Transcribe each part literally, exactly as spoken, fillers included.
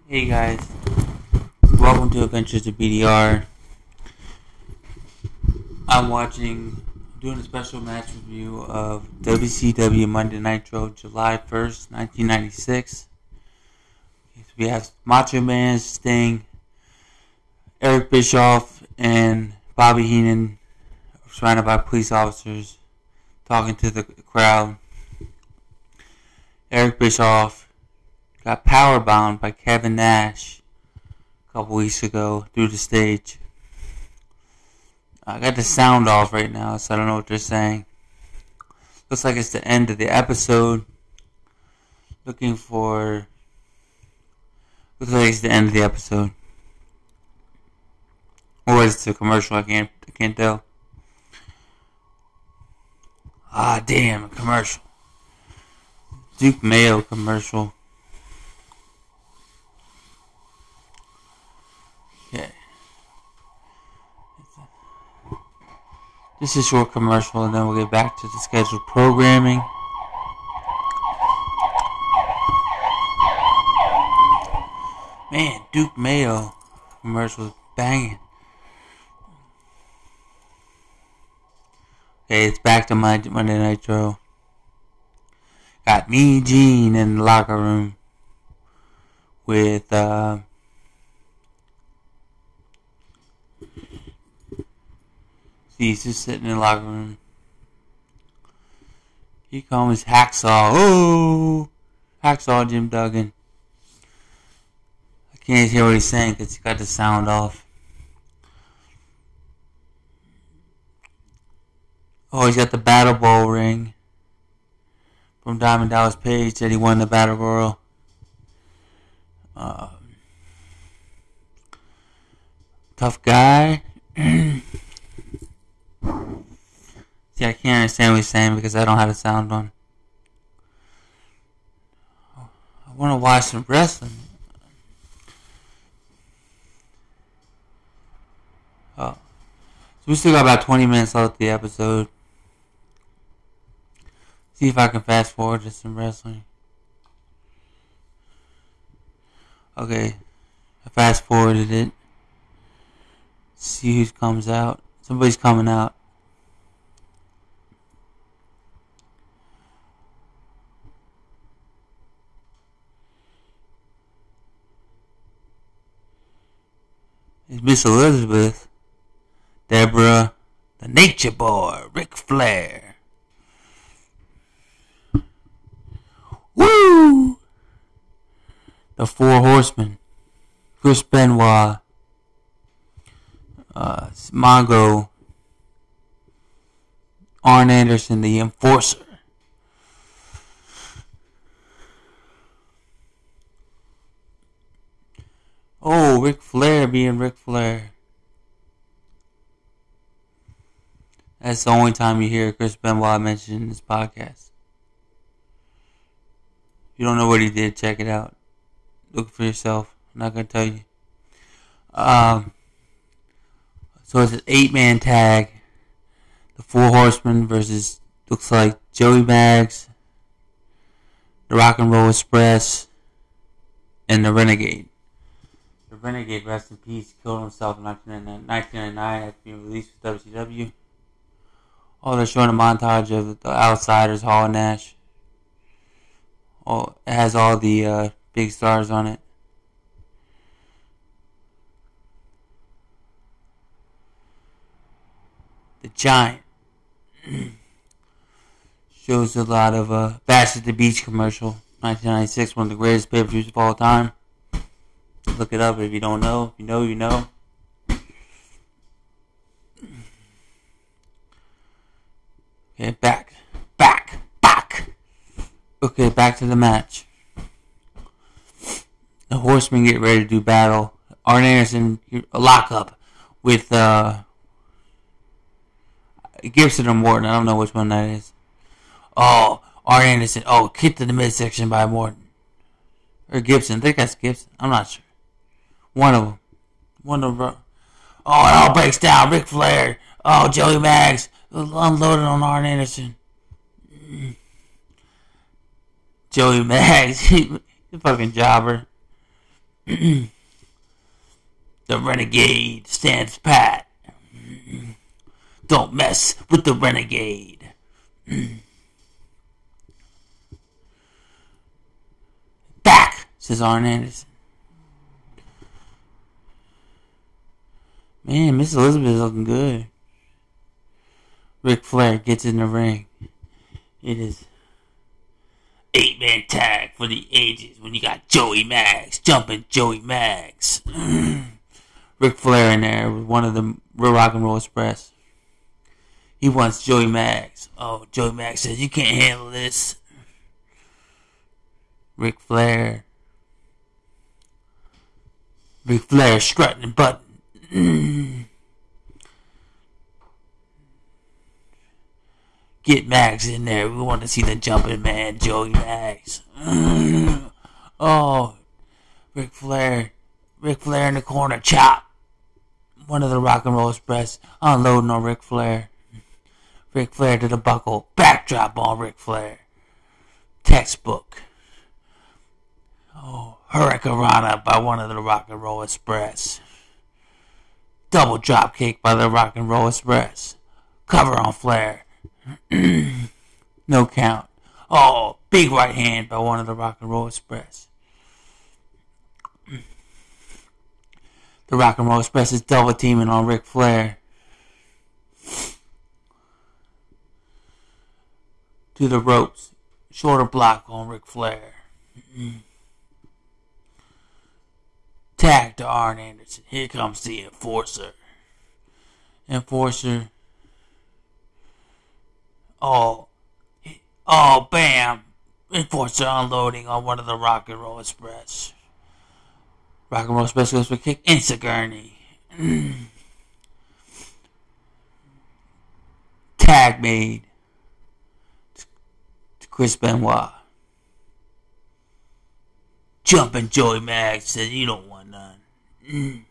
Hey guys, welcome to Adventures of B D R. I'm watching, doing a special match review of W C W Monday Nitro, July first, nineteen ninety-six. We have Macho Man, Sting, Eric Bischoff, and Bobby Heenan surrounded by police officers talking to the crowd. Eric Bischoff got powerbombed by Kevin Nash a couple weeks ago through the stage. I got the sound off right now, so I don't know what they're saying. Looks like it's the end of the episode. Looking for... Looks like it's the end of the episode. Or is it a commercial? I can't, I can't tell. Ah, damn, a commercial. Duke Mayo commercial. Okay. This is a short commercial, and then we'll get back to the scheduled programming. Man, Duke Mayo commercial is banging. Okay, it's back to my Monday Nitro. Got Mean Gene in the locker room with uh, see, he's just sitting in the locker room. He comes Hacksaw. Oh, Hacksaw Jim Duggan. I can't hear what he's saying because he got the sound off. Oh, he's got the Battle Bowl ring from Diamond Dallas Page that he won the Battle Royal. Uh, tough guy. See, I can't understand what he's saying because I don't have the sound on. I want to watch some wrestling. Oh. So we still got about twenty minutes left of the episode. See if I can fast forward to some wrestling. Okay. I fast forwarded it. See who comes out. Somebody's coming out. It's Miss Elizabeth, Deborah, the Nature Boy, Ric Flair. Woo! The Four Horsemen, Chris Benoit, uh, Mongo, Arn Anderson, the Enforcer. Oh, Ric Flair being Ric Flair. That's the only time you hear Chris Benoit mentioned in this podcast. If you don't know what he did, check it out. Look for yourself. I'm not going to tell you. Um, so it's an eight-man tag. The Four Horsemen versus, looks like, Joey Maggs, the Rock and Roll Express, and the Renegade. The Renegade, rest in peace, killed himself in nineteen ninety-nine after being released with W C W. Oh, they're showing a montage of the Outsiders, Hall and Nash. Oh, it has all the uh, big stars on it. The Giant shows a lot of uh, Bash at the Beach commercial. nineteen ninety-six, one of the greatest pay-per-views of all time. Look it up if you don't know. If you know, you know. Okay, back. Back. Back. Okay, back to the match. The Horsemen get ready to do battle. Arn Anderson, a lockup with uh, Gibson or Morton. I don't know which one that is. Oh, Arn Anderson. Oh, kicked to the midsection by Morton. Or Gibson. I think that's Gibson. I'm not sure. One of them. One of them. Oh, it all breaks down. Ric Flair. Oh, Joey Maggs unloaded on Arn Anderson. Joey Maggs. He's a fucking jobber. The renegade stands pat. Don't mess with the renegade. Back, says Arn Anderson. Man, Miss Elizabeth is looking good. Ric Flair gets in the ring. It is eight-man tag for the ages when you got Joey Mags, jumping Joey Mags. Ric Flair in there with one of the Real Rock and Roll Express. He wants Joey Mags. Oh, Joey Mags says, you can't handle this. Ric Flair. Ric Flair strutting and button. Get Mags in there. We want to see the jumping man, Joey Mags. Oh, Ric Flair. Ric Flair in the corner. Chop. One of the Rock and Roll Express unloading on Ric Flair. Ric Flair to the buckle. Backdrop on Ric Flair. Textbook. Oh, Hurricanrana by one of the Rock and Roll Express. Double drop kick by the Rock and Roll Express. Cover on Flair. No count. Oh, big right hand by one of the Rock and Roll Express. The Rock and Roll Express is double teaming on Ric Flair. To the ropes. Shoulder block on Ric Flair. Tag to Arn Anderson. Here comes the Enforcer. Enforcer. Oh. Oh, bam. Enforcer unloading on one of the Rock and Roll Express. Rock and Roll Express goes for a kick. Insta-gurney. Tag made. Chris Benoit. Jumping Joey Mags says you don't want none. Mm.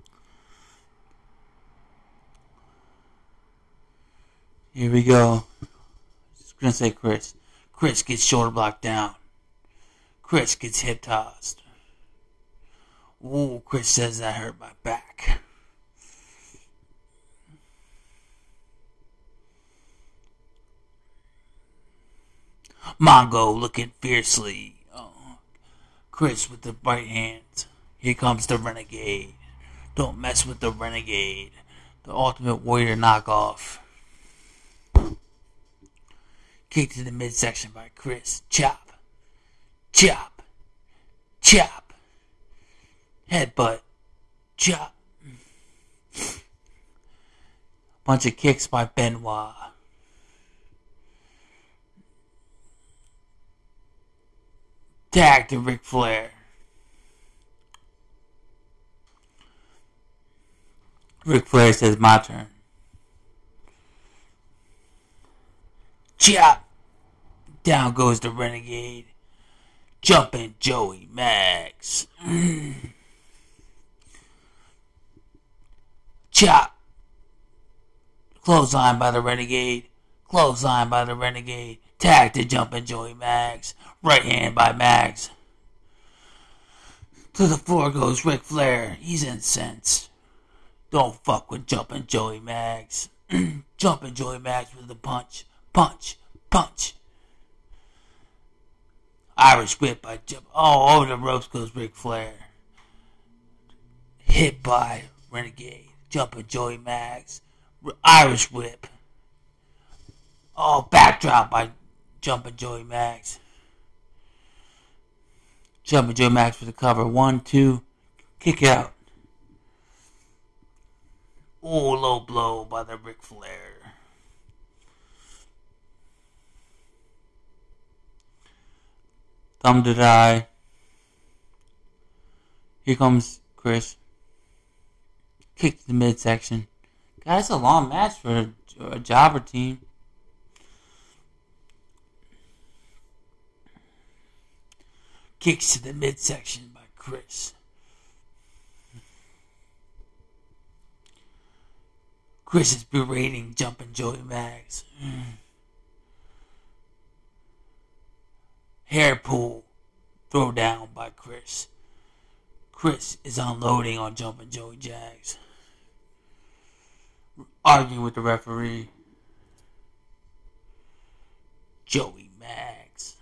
Here we go. Just gonna say Chris. Chris gets shoulder blocked down. Chris gets hip tossed. Ooh, Chris says that hurt my back. Mongo looking fiercely. Oh. Chris with the right hand. Here comes the Renegade. Don't mess with the Renegade. The Ultimate Warrior knockoff. Kick to the midsection by Chris. Chop. Chop. Chop. Headbutt. Chop. Bunch of kicks by Benoit. Tag to Ric Flair. Ric Flair says, my turn. Chop. Down goes the Renegade. Jumping Joey Mags. Chop. Clothesline by the Renegade. Clothesline by the Renegade. Tag to Jumping Joey Mags. Right hand by Mags. To the floor goes Ric Flair. He's incensed. Don't fuck with Jumping Joey Mags. Jumping Joey Mags with a punch. Punch. Punch. Irish whip by Jump. Oh, over the ropes goes Ric Flair. Hit by Renegade. Jumping Joey Mags. Irish whip. Oh, backdrop by Jumping Joey Mags. Jumping Joey Mags for the cover. One, two. Kick out. Oh, low blow by the Ric Flair. Thumb to the eye. Here comes Chris. Kick to the midsection. Guys, a long match for a, a jobber team. Kicks to the midsection by Chris. Chris is berating Jumping Joey Mags. Hair pull. Throw down by Chris. Chris is unloading on Jumpin' Joey Jags. Arguing with the referee. Joey Mags.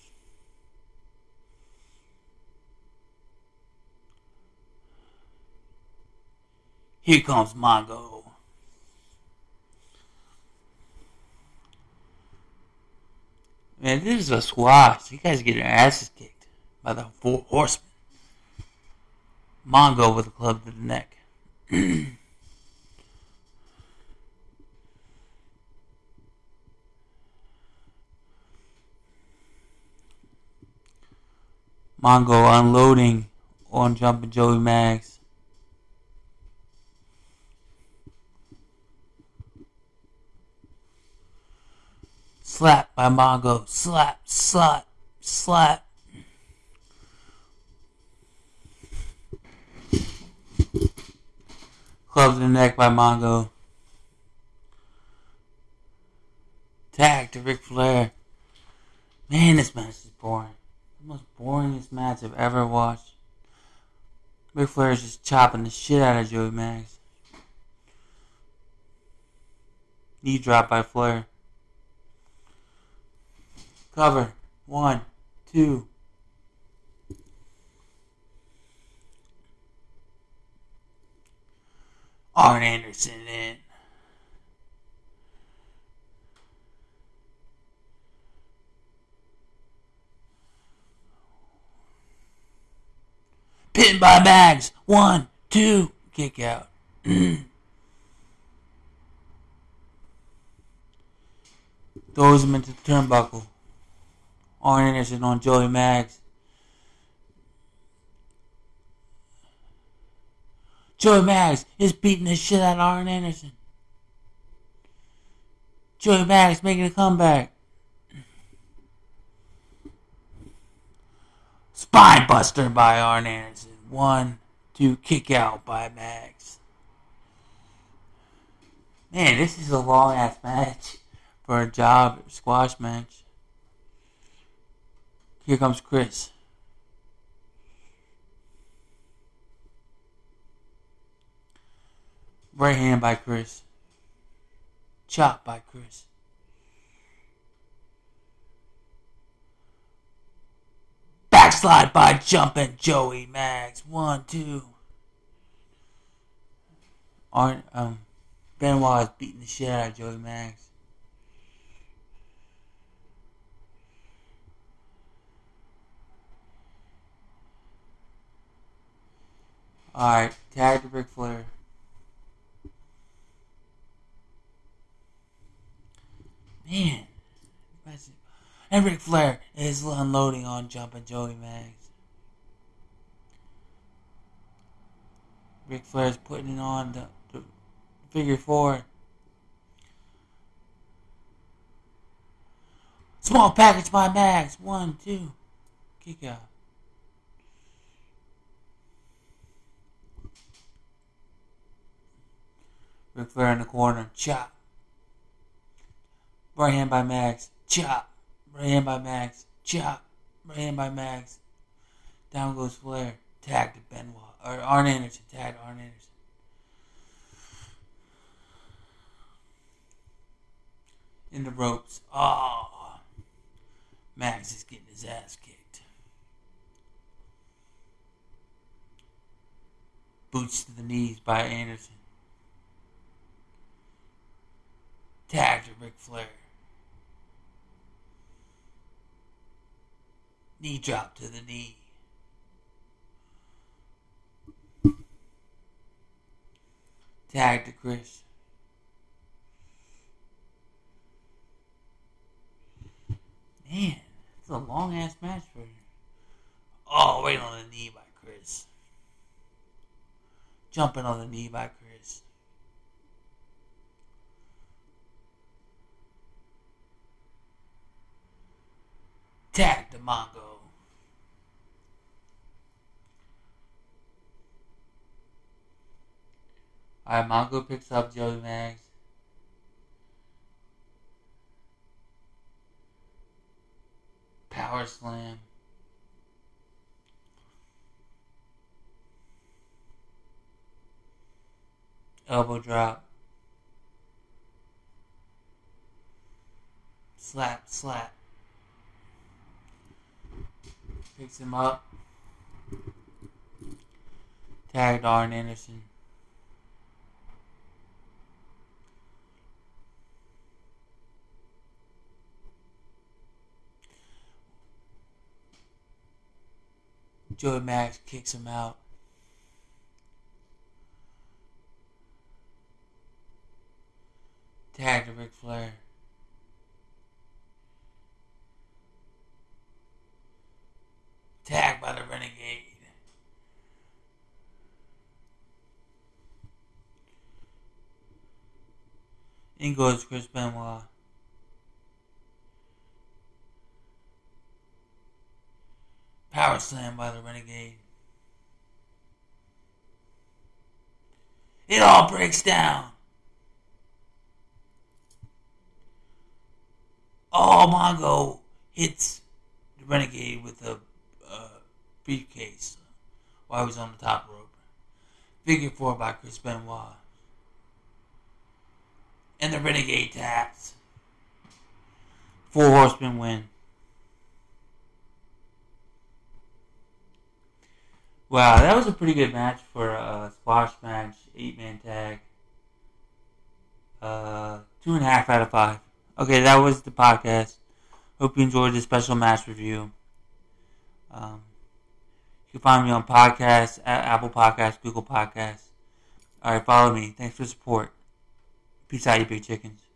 Here comes Mongo. Man, this is a squash. You guys get your asses kicked by the Four Horsemen. Mongo with a club to the neck. Mongo unloading on Jumpin' Joey Mags. Slap by Mongo. Slap, slap, slap. Club to the neck by Mongo. Tag to Ric Flair. Man, this match is boring. The most boringest match I've ever watched. Ric Flair is just chopping the shit out of Joey Mags. Knee drop by Flair. Cover. One, two. Arn Anderson in. Pin by Mags. One, two. Kick out. Throws him into the turnbuckle. Arn Anderson on Joey Mags. Joey Mags is beating the shit out of Arn Anderson. Joey Mags making a comeback. Spine buster by Arn Anderson. One, two, kick out by Mags. Man, this is a long ass match for a job squash match. Here comes Chris. Right hand by Chris. Chop by Chris. Backslide by Jumpin' Joey Mags. One, two. Arn, um, Benoit is beating the shit out of Joey Mags. Alright, tag to Ric Flair. Man. And Ric Flair is unloading on Jumpin' Joey Mags. Ric Flair is putting on the, the figure four. Small package by Mags. One, two. Kick out. Ric Flair in the corner. Chop. Right hand by Mags. Chop. Right hand by Mags. Chop. Right hand by Mags. Down goes Flair. Tag to Benoit. Or Arn Anderson. Tag to Arn Anderson. In the ropes. Oh. Mags is getting his ass kicked. Boots to the knees by Anderson. Tag to Ric Flair. Knee drop to the knee. Tag to Chris. Man, it's a long ass match for you. Oh, right on the knee by Chris. Jumping on the knee by Chris. Tag to Mongo. Alright, Mongo picks up Joey Mags. Power slam. Elbow drop. Slap, slap. Picks him up. Tagged Arn Anderson. Joey Max kicks him out. Tag to Ric Flair. Tag by the Renegade. In goes Chris Benoit. Power slam by the Renegade. It all breaks down. Oh, Mongo hits the Renegade with a uh, briefcase while he was on the top rope. Figure four by Chris Benoit. And the Renegade taps. Four Horsemen win. Wow, that was a pretty good match for a squash match, eight-man tag. Uh, two and a half out of five. Okay, that was the podcast. Hope you enjoyed this special match review. Um, you can find me on podcasts, Apple Podcasts, Google Podcasts. Alright, follow me. Thanks for the support. Peace out, you big chickens.